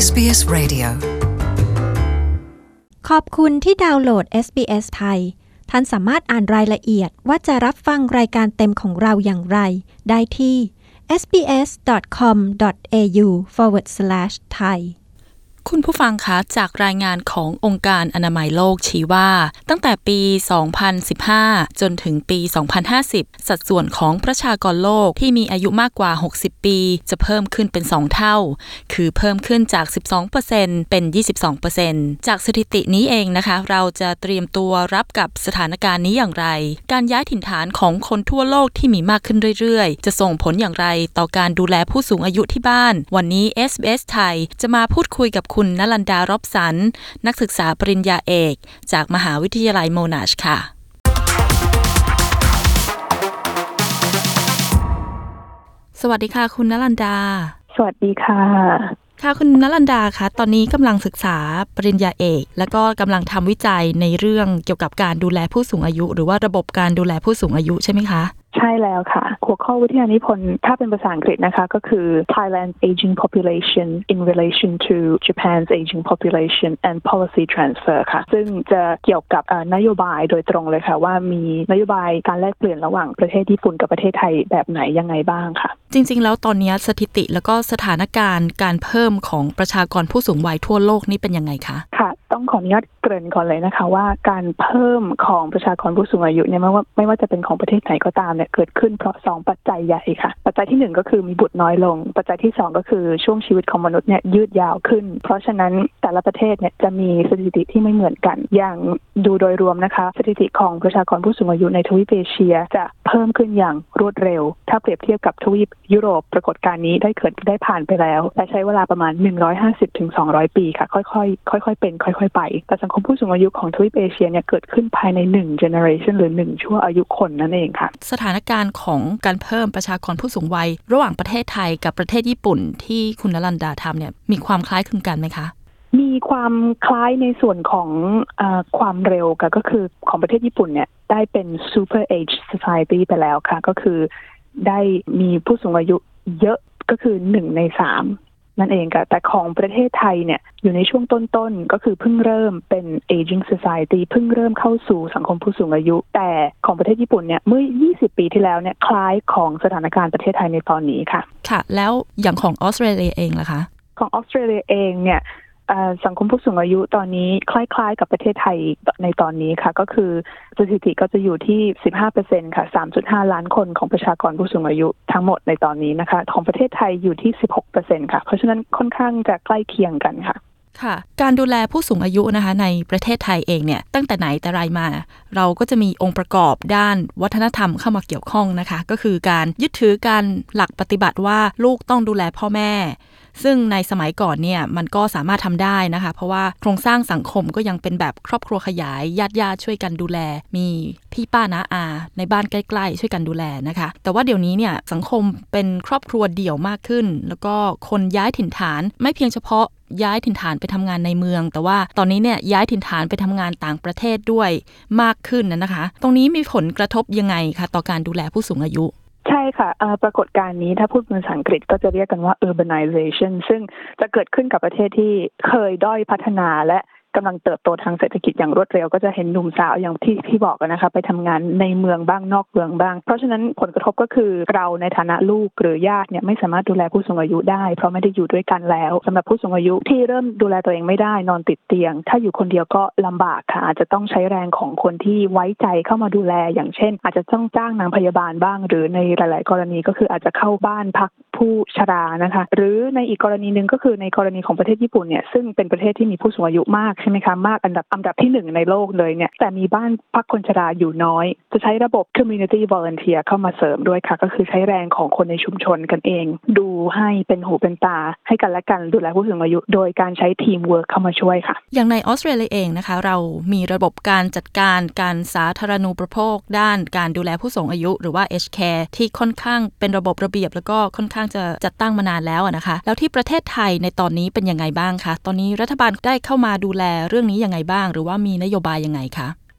SBS Radio ขอบคุณที่ดาวน์โหลด SBS ไทยท่านสามารถอ่านรายละเอียดว่าจะรับฟังรายการเต็มของเราอย่างไรได้ที่ sbs.com.au/thai คุณผู้ฟังคะจากรายงานขององค์การอนามัยโลกชี้ว่าตั้งแต่ปี 2015 จนถึงปี 2050 สัดส่วนของประชากรโลกที่มีอายุมากกว่า 60 ปีจะเพิ่มขึ้นเป็น 2 เท่าคือเพิ่มขึ้นจาก 12% เป็น 22% จากสถิตินี้เองนะคะเราจะเตรียมตัวรับกับสถานการณ์นี้อย่างไรการย้ายถิ่นฐานของคนทั่วโลกที่มีมากขึ้นเรื่อยๆจะส่งผลอย่างไรต่อการดูแลผู้สูงอายุที่บ้านวันนี้ SBS ไทยจะมาพูดคุยกับคุณณลันดารอบสันนักศึกษาปริญญาเอกจากมหาวิทยาลัยโมนาชค่ะสวัสดีค่ะคุณณลันดาสวัสดีค่ะค่ะคุณณลันดาคะตอนนี้กำลังศึกษาปริญญาเอกแล้วก็กำลังทำวิจัยในเรื่องเกี่ยวกับการดูแลผู้สูงอายุหรือว่าระบบการดูแลผู้สูงอายุใช่ไหมคะใช่แล้วค่ะหัวข้อวิทยานิพนธ์ถ้าเป็นภาษาอังกฤษนะคะก็คือ Thailand's Aging Population in Relation to Japan's Aging Population and Policy Transfer ค่ะซึ่งจะเกี่ยวกับนโยบายโดยตรงเลยค่ะว่ามีนโยบายการแลกเปลี่ยนระหว่างประเทศญี่ปุ่นกับประเทศไทยแบบไหนยังไงบ้างค่ะจริงๆแล้วตอนนี้สถิติแล้วก็สถานการณ์การเพิ่มของประชากรผู้สูงวัยทั่วโลกนี่เป็นยังไงคะค่ะต้องขออนุญาตเกริ่นก่อนเลยนะคะว่าการเพิ่มของประชากรผู้สูงอายุเนี่ยไม่ว่าจะเป็นของประเทศไหนก็ตามเนี่ยเกิดขึ้นเพราะ2ปัจจัยใหญ่ค่ะปัจจัยที่1ก็คือมีบุตรน้อยลงปัจจัยที่2ก็คือช่วงชีวิตของมนุษย์เนี่ยยืดยาวขึ้นเพราะฉะนั้นแต่ละประเทศเนี่ยจะมีสถิติที่ไม่เหมือนกันอย่างดูโดยรวมนะคะสถิติของประชากรผู้สูงอายุในทวีปเอเชียจะเพิ่มขึ้นอย่างรวดเร็วถ้าเปรียบเทียบกับทวีปยุโรปปรากฏการณ์นี้ได้ผ่านไปแล้วและใช้เวลาประมาณ150-200 ปีค่ะค่อยๆเป็นค่อยๆไปแต่สังคมผู้สูงอายุของทวีปเอเชียเนี่ยเกิดขึ้นภายใน1 generation หรือ1ชั่วอายุคนนั่นเองค่ะสถานการณ์ของการเพิ่มประชากรผู้สูงวัยระหว่างประเทศไทยกับประเทศญี่ปุ่นที่คุณณลันดาทำเนี่ยมีความคล้ายคลึงกันไหมคะมีความคล้ายในส่วนของความเร็วก็คือของประเทศญี่ปุ่นเนี่ยได้เป็น super age society ไปแล้วค่ะก็คือได้มีผู้สูงอายุเยอะก็คือ1 ใน 3นั่นเองค่ะแต่ของประเทศไทยเนี่ยอยู่ในช่วงต้นๆก็คือเพิ่งเริ่มเป็น aging society เพิ่งเริ่มเข้าสู่สังคมผู้สูงอายุแต่ของประเทศญี่ปุ่นเนี่ยเมื่อ20 ปีที่แล้วเนี่ยคล้ายของสถานการณ์ประเทศไทยในตอนนี้ค่ะค่ะแล้วอย่างของออสเตรเลียเองล่ะคะของออสเตรเลียเองเนี่ยสังคมผู้สูงอายุตอนนี้คล้ายๆกับประเทศไทยในตอนนี้ค่ะก็คือสถิติก็จะอยู่ที่ 15% ค่ะ 3.5 ล้านคนของประชากรผู้สูงอายุทั้งหมดในตอนนี้นะคะของประเทศไทยอยู่ที่ 16% ค่ะเพราะฉะนั้นค่อนข้างจะใกล้เคียงกันค่ะค่ะการดูแลผู้สูงอายุนะคะในประเทศไทยเองเนี่ยตั้งแต่ไหนแต่ไรมาเราก็จะมีองค์ประกอบด้านวัฒนธรรมเข้ามาเกี่ยวข้องนะคะก็คือการยึดถือการหลักปฏิบัติว่าลูกต้องดูแลพ่อแม่ซึ่งในสมัยก่อนเนี่ยมันก็สามารถทำได้นะคะเพราะว่าโครงสร้างสังคมก็ยังเป็นแบบครอบครัวขยายญาติช่วยกันดูแลมีพี่ป้าน้าอาในบ้านใกล้ๆช่วยกันดูแลนะคะแต่ว่าเดี๋ยวนี้เนี่ยสังคมเป็นครอบครัวเดี่ยวมากขึ้นแล้วก็คนย้ายถิ่นฐานไม่เพียงเฉพาะย้ายถิ่นฐานไปทำงานในเมืองแต่ว่าตอนนี้เนี่ยย้ายถิ่นฐานไปทำงานต่างประเทศด้วยมากขึ้นนะคะตรงนี้มีผลกระทบยังไงคะต่อการดูแลผู้สูงอายุใช่ค่ะปรากฏการณ์นี้ถ้าพูดเป็นภาษาอังกฤษก็จะเรียกกันว่า urbanization ซึ่งจะเกิดขึ้นกับประเทศที่เคยด้อยพัฒนาและกำลังเติบโตทางเศรษฐกิจอย่างรวดเร็วก็จะเห็นหนุ่มสาวอย่างที่บอกกันนะคะไปทำงานในเมืองบ้างนอกเมืองบ้างเพราะฉะนั้นผลกระทบก็คือเราในฐานะลูกหรือญาติเนี่ยไม่สามารถดูแลผู้สูงอายุได้เพราะไม่ได้อยู่ด้วยกันแล้วสำหรับผู้สูงอายุที่เริ่มดูแลตัวเองไม่ได้นอนติดเตียงถ้าอยู่คนเดียวก็ลำบากค่ะอาจจะต้องใช้แรงของคนที่ไว้ใจเข้ามาดูแลอย่างเช่นอาจจะต้องจ้างนางพยาบาลบ้างหรือในหลายๆกรณีก็คืออาจจะเข้าบ้านพักผู้ชรานะคะหรือในอีกกรณีนึงก็คือในกรณีของประเทศญี่ปุ่นเนี่ยซึ่งเป็นประเทศที่มีผู้สูงอายุมากใช่ไหมคะมากอันดับที่1ในโลกเลยเนี่ยแต่มีบ้านพักคนชราอยู่น้อยจะใช้ระบบ community volunteer เข้ามาเสริมด้วยค่ะก็คือใช้แรงของคนในชุมชนกันเองดูให้เป็นหูเป็นตาให้กันและกันดูแลผู้สูงอายุโดยการใช้ทีมเวิร์คเข้ามาช่วยค่ะอย่างในออสเตรเลียเองนะคะเรามีระบบการจัดการการสาธารณูปโภคด้านการดูแลผู้สูงอายุหรือว่า Aged Care ที่ค่อนข้างเป็นระบบระเบียบแล้วก็ค่อนข้างจะจัดตั้งมานานแล้วนะคะแล้วที่ประเทศไทยในตอนนี้เป็นยังไงบ้างคะตอนนี้รัฐบาลได้เข้ามาดูแลเรื่องนี้ยังไงบ้างหรือว่ามีนโยบายยังไงคะ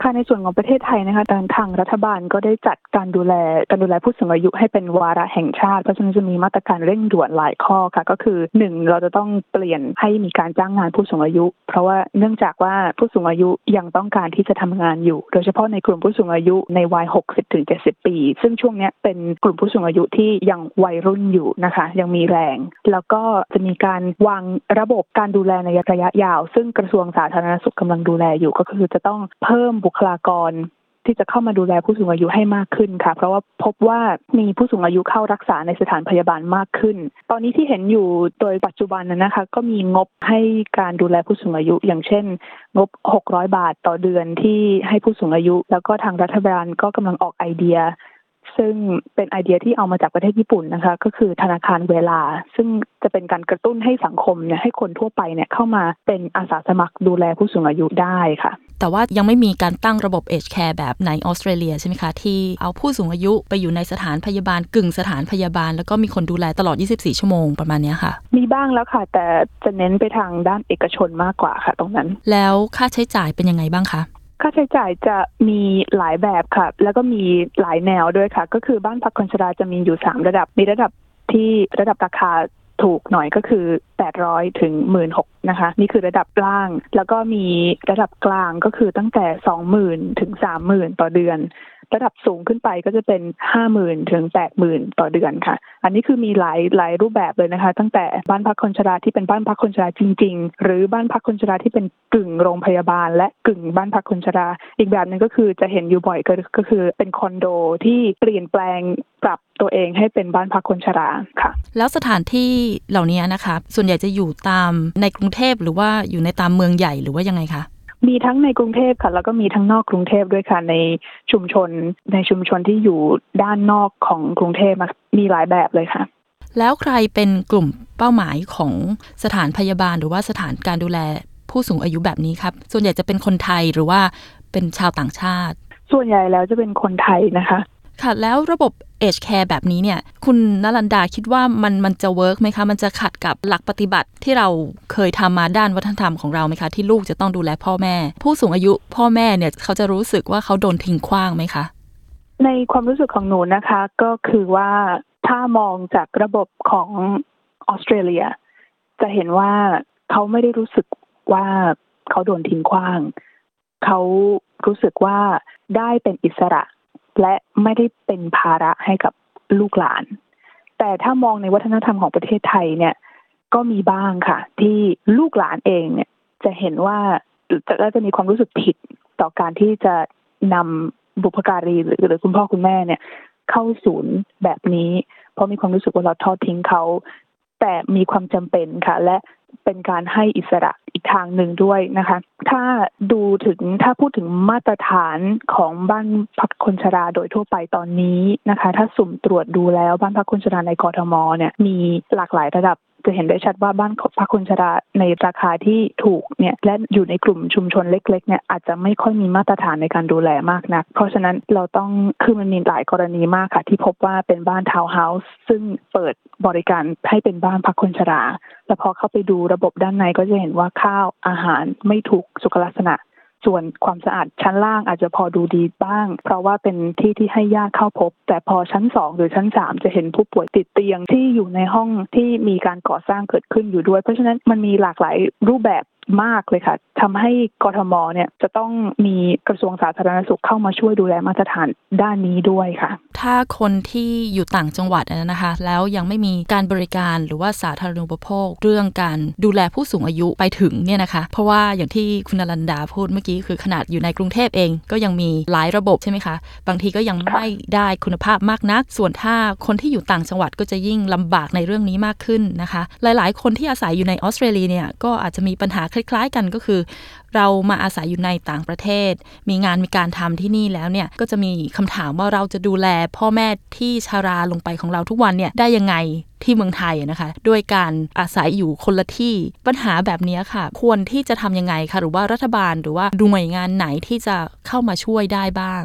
ค่ะในส่วนของประเทศไทยนะคะทางรัฐบาลก็ได้จัดการดูแลผู้สูงอายุให้เป็นวาระแห่งชาติเพราะฉะนั้นจะมีมาตรการเร่งด่วนหลายข้อค่ะก็คือ1เราจะต้องเปลี่ยนให้มีการจ้างงานผู้สูงอายุเพราะว่าเนื่องจากว่าผู้สูงอายุยังต้องการที่จะทำงานอยู่โดยเฉพาะในกลุ่มผู้สูงอายุในวัย 60-70 ปีซึ่งช่วงนี้เป็นกลุ่มผู้สูงอายุที่ยังวัยรุ่นอยู่นะคะยังมีแรงแล้วก็จะมีการวางระบบการดูแลในระยะยาวซึ่งกระทรวงสาธารณสุขกำลังดูแลอยู่ก็คือจะต้องเพิ่มบุคลากรที่จะเข้ามาดูแลผู้สูงอายุให้มากขึ้นค่ะเพราะว่าพบว่ามีผู้สูงอายุเข้ารักษาในสถานพยาบาลมากขึ้นตอนนี้ที่เห็นอยู่โดยปัจจุบันนะคะก็มีงบให้การดูแลผู้สูงอายุอย่างเช่นงบ600 บาทต่อเดือนที่ให้ผู้สูงอายุแล้วก็ทางรัฐบาลก็กำลังออกไอเดียซึ่งเป็นไอเดียที่เอามาจากประเทศญี่ปุ่นนะคะก็คือธนาคารเวลาซึ่งจะเป็นการกระตุ้นให้สังคมเนี่ยให้คนทั่วไปเนี่ยเข้ามาเป็นอาสาสมัครดูแลผู้สูงอายุได้ค่ะแต่ว่ายังไม่มีการตั้งระบบ Age Care แบบในออสเตรเลียใช่ไหมคะที่เอาผู้สูงอายุไปอยู่ในสถานพยาบาลกึ่งสถานพยาบาลแล้วก็มีคนดูแลตลอด24ชั่วโมงประมาณนี้ค่ะมีบ้างแล้วค่ะแต่จะเน้นไปทางด้านเอกชนมากกว่าค่ะตรงนั้นแล้วค่าใช้จ่ายเป็นยังไงบ้างคะค่าใช้จ่ายจะมีหลายแบบค่ะแล้วก็มีหลายแนวด้วยค่ะก็คือบ้านพักคนชราจะมีอยู่3ระดับมีระดับที่ระดับราคาถูกหน่อยก็คือ800ถึง 16,000 นะคะนี่คือระดับล่างแล้วก็มีระดับกลางก็คือตั้งแต่ 20,000 ถึง 30,000 ต่อเดือนระดับสูงขึ้นไปก็จะเป็น 50,000 ถึง 80,000 ต่อเดือนค่ะอันนี้คือมีหลายรูปแบบเลยนะคะตั้งแต่บ้านพักคนชราที่เป็นบ้านพักคนชราจริงๆหรือบ้านพักคนชราที่เป็นกึ่งโรงพยาบาลและกึ่งบ้านพักคนชราอีกแบบนึงก็คือจะเห็นอยู่บ่อยก็คือเป็นคอนโดที่เปลี่ยนแปลงปรับตัวเองให้เป็นบ้านพักคนชราค่ะแล้วสถานที่เหล่านี้นะคะส่วนใหญ่จะอยู่ตามในกรุงเทพหรือว่าอยู่ในตามเมืองใหญ่หรือว่ายังไงคะมีทั้งในกรุงเทพค่ะแล้วก็มีทั้งนอกกรุงเทพด้วยค่ะในชุมชนที่อยู่ด้านนอกของกรุงเทพมีหลายแบบเลยค่ะแล้วใครเป็นกลุ่มเป้าหมายของสถานพยาบาลหรือว่าสถานการดูแลผู้สูงอายุแบบนี้ครับส่วนใหญ่จะเป็นคนไทยหรือว่าเป็นชาวต่างชาติส่วนใหญ่แล้วจะเป็นคนไทยนะคะค่ะแล้วระบบ Age Care แบบนี้เนี่ยคุณณรันดาคิดว่ามันจะเวิร์กไหมคะมันจะขัดกับหลักปฏิบัติที่เราเคยทำมาด้านวัฒนธรรมของเราไหมคะที่ลูกจะต้องดูแลพ่อแม่ผู้สูงอายุพ่อแม่เนี่ยเขาจะรู้สึกว่าเขาโดนทิ้งขว้างไหมคะในความรู้สึกของหนูนะคะก็คือว่าถ้ามองจากระบบของออสเตรเลียจะเห็นว่าเขาไม่ได้รู้สึกว่าเขาโดนทิ้งขว้างเขารู้สึกว่าได้เป็นอิสระและไม่ได้เป็นภาระให้กับลูกหลานแต่ถ้ามองในวัฒนธรรมของประเทศไทยเนี่ยก็มีบ้างค่ะที่ลูกหลานเองเนี่ยจะเห็นว่าจะมีความรู้สึกผิดต่อการที่จะนำบุพการีหรือคุณพ่อคุณแม่เนี่ยเข้าศูนย์แบบนี้เพราะมีความรู้สึกว่าเราทอดทิ้งเขาแต่มีความจำเป็นค่ะและเป็นการให้อิสระอีกทางหนึ่งด้วยนะคะถ้าพูดถึงมาตรฐานของบ้านพักคนชราโดยทั่วไปตอนนี้นะคะถ้าสุ่มตรวจดูแล้วบ้านพักคนชราในกทมเนี่ยมีหลากหลายระดับจะเห็นได้ชัดว่าบ้านพักคนชราในราคาที่ถูกเนี่ยและอยู่ในกลุ่มชุมชนเล็กๆเนี่ยอาจจะไม่ค่อยมีมาตรฐานในการดูแลมากนักเพราะฉะนั้นเราต้องคือมันมีหลายกรณีมากค่ะที่พบว่าเป็นบ้านทาวน์เฮาส์ซึ่งเปิดบริการให้เป็นบ้านพักคนชราแล้วพอเข้าไปดูระบบด้านในก็จะเห็นว่าข้าวอาหารไม่ถูกสุขลักษณะส่วนความสะอาดชั้นล่างอาจจะพอดูดีบ้างเพราะว่าเป็นที่ให้ญาติเข้าพบแต่พอชั้น2หรือชั้น3จะเห็นผู้ป่วยติดเตียงที่อยู่ในห้องที่มีการก่อสร้างเกิดขึ้นอยู่ด้วยเพราะฉะนั้นมันมีหลากหลายรูปแบบมากเลยค่ะทำให้กทมเนี่ยจะต้องมีกระทรวงสาธารณสุขเข้ามาช่วยดูแลมาตรฐานด้านนี้ด้วยค่ะถ้าคนที่อยู่ต่างจังหวัดนะคะแล้วยังไม่มีการบริการหรือว่าสาธารณูปโภคเรื่องการดูแลผู้สูงอายุไปถึงเนี่ยนะคะเพราะว่าอย่างที่คุณณรันดาพูดเมื่อกี้คือขนาดอยู่ในกรุงเทพเองก็ยังมีหลายระบบใช่ไหมคะบางทีก็ยังไม่ได้คุณภาพมากนักส่วนถ้าคนที่อยู่ต่างจังหวัดก็จะยิ่งลำบากในเรื่องนี้มากขึ้นนะคะหลายๆคนที่อาศัยอยู่ในออสเตรเลียเนี่ยก็อาจจะมีปัญหาคล้ายๆกันก็คือเรามาอาศัยอยู่ในต่างประเทศมีงานมีการทำที่นี่แล้วเนี่ยก็จะมีคำถามว่าเราจะดูแลพ่อแม่ที่ชราลงไปของเราทุกวันเนี่ยได้ยังไงที่เมืองไทยนะคะด้วยการอาศัยอยู่คนละที่ปัญหาแบบนี้ค่ะควรที่จะทำยังไงคะหรือว่ารัฐบาลหรือว่าดูหน่วยงานไหนที่จะเข้ามาช่วยได้บ้าง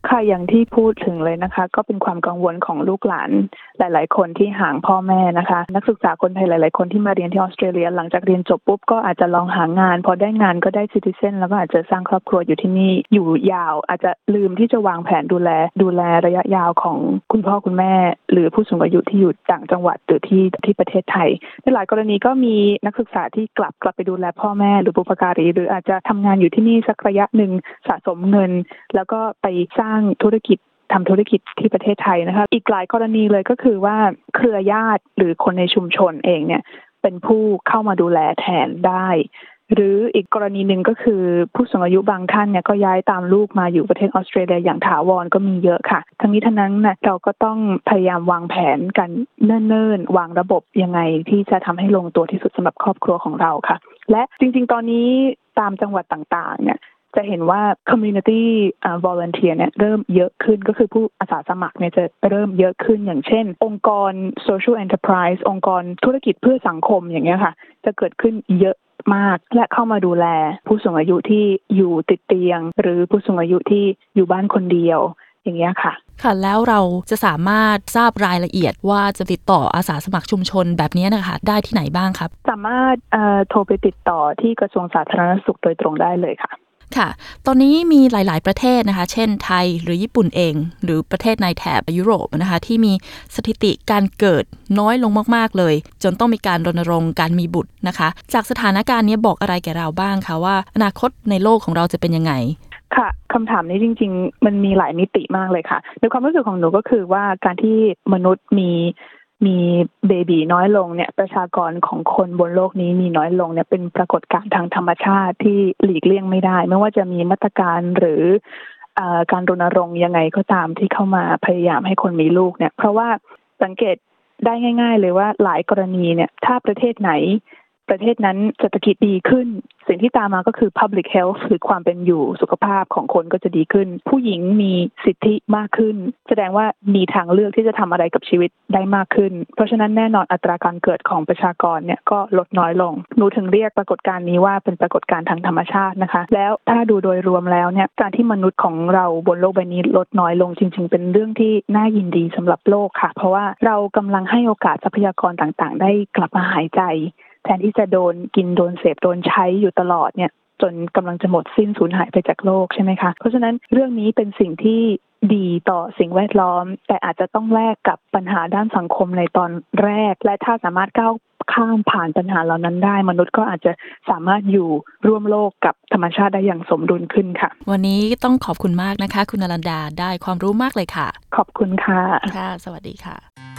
ค่ะอย่างที่พูดถึงเลยนะคะก็เป็นความกังวลของลูกหลานหลายๆคนที่ห่างพ่อแม่นะคะนักศึกษาคนไทยหลายๆคนที่มาเรียนที่ออสเตรเลียหลังจากเรียนจบปุ๊บก็อาจจะลองหางานพอได้งานก็ได้ซิติเซนแล้วก็อาจจะสร้างครอบครัวอยู่ที่นี่อยู่ยาวอาจจะลืมที่จะวางแผนดูแลระยะยาวของคุณพ่อคุณแม่หรือผู้สูงอายุที่อยู่ต่างจังหวัดหรือที่ประเทศไทยในหลายกรณีก็มีนักศึกษาที่กลับไปดูแลพ่อแม่หรือบุพการีหรืออาจจะทำงานอยู่ที่นี่สักระยะหนึ่งสะสมเงินแล้วก็ไปสร้างทำธุรกิจที่ประเทศไทยนะคะอีกหลายกรณีเลยก็คือว่าเครือญาติหรือคนในชุมชนเองเนี่ยเป็นผู้เข้ามาดูแลแทนได้หรืออีกกรณีหนึ่งก็คือผู้สูงอายุบางท่านเนี่ยก็ย้ายตามลูกมาอยู่ประเทศออสเตรเลียอย่างถาวรก็มีเยอะค่ะทั้งนี้ทั้งนั้นนะเราก็ต้องพยายามวางแผนกันเนิ่นๆวางระบบยังไงที่จะทำให้ลงตัวที่สุดสำหรับครอบครัวของเราค่ะและจริงๆตอนนี้ตามจังหวัดต่างๆเนี่ยจะเห็นว่า community volunteer เนี่ยเริ่มเยอะขึ้นก็คือผู้อาสาสมัครเนี่ยจะเริ่มเยอะขึ้นอย่างเช่นองค์กร social enterprise องค์กรธุรกิจเพื่อสังคมอย่างเงี้ยค่ะจะเกิดขึ้นเยอะมากและเข้ามาดูแลผู้สูงอายุที่อยู่ติดเตียงหรือผู้สูงอายุที่อยู่บ้านคนเดียวอย่างเงี้ยค่ะค่ะแล้วเราจะสามารถทราบรายละเอียดว่าจะติดต่ออาสาสมัครชุมชนแบบนี้นะคะได้ที่ไหนบ้างครับสามารถโทรไปติดต่อที่กระทรวงสาธารณสุขโดยตรงได้เลยค่ะค่ะตอนนี้มีหลายๆประเทศนะคะเช่นไทยหรือญี่ปุ่นเองหรือประเทศในแถบยุโรปนะคะที่มีสถิติการเกิดน้อยลงมากๆเลยจนต้องมีการรณรงค์การมีบุตรนะคะจากสถานการณ์นี้บอกอะไรแก่เราบ้างคะว่าอนาคตในโลกของเราจะเป็นยังไงค่ะคำถามนี้จริงๆมันมีหลายมิติมากเลยค่ะในความรู้สึกของหนูก็คือว่าการที่มนุษย์มีเบบีน้อยลงเนี่ยประชากรของคนบนโลกนี้มีน้อยลงเนี่ยเป็นปรากฏการณ์ทางธรรมชาติที่หลีกเลี่ยงไม่ได้ไม่ว่าจะมีมาตรการหรือการรณรงค์ยังไงก็ตามที่เข้ามาพยายามให้คนมีลูกเนี่ยเพราะว่าสังเกตได้ง่ายๆเลยว่าหลายกรณีเนี่ยถ้าประเทศไหนประเทศนั้นเศรษฐกิจดีขึ้นสิ่งที่ตามมาก็คือ public health หรือความเป็นอยู่สุขภาพของคนก็จะดีขึ้นผู้หญิงมีสิทธิมากขึ้นแสดงว่ามีทางเลือกที่จะทำอะไรกับชีวิตได้มากขึ้นเพราะฉะนั้นแน่นอนอัตราการเกิดของประชากรเนี่ยก็ลดน้อยลงหนูถึงเรียกปรากฏการณ์นี้ว่าเป็นปรากฏการณ์ทางธรรมชาตินะคะแล้วถ้าดูโดยรวมแล้วเนี่ยการที่มนุษย์ของเราบนโลกใบนี้ลดน้อยลงจริงๆเป็นเรื่องที่น่ายินดีสำหรับโลกค่ะเพราะว่าเรากำลังให้โอกาสทรัพยากรต่างๆได้กลับมาหายใจแทนที่จะโดนกินโดนเสพโดนใช้อยู่ตลอดเนี่ยจนกำลังจะหมดสิ้นสูญหายไปจากโลกใช่ไหมคะเพราะฉะนั้นเรื่องนี้เป็นสิ่งที่ดีต่อสิ่งแวดล้อมแต่อาจจะต้องแลกกับปัญหาด้านสังคมในตอนแรกและถ้าสามารถก้าวข้ามผ่านปัญหาเหล่านั้นได้มนุษย์ก็อาจจะสามารถอยู่ร่วมโลกกับธรรมชาติได้อย่างสมดุลขึ้นค่ะวันนี้ต้องขอบคุณมากนะคะคุณนรันดาได้ความรู้มากเลยค่ะขอบคุณค่ะค่ะสวัสดีค่ะ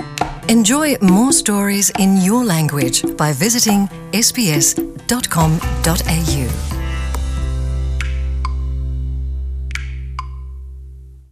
Enjoy more stories in your language by visiting sbs.com.au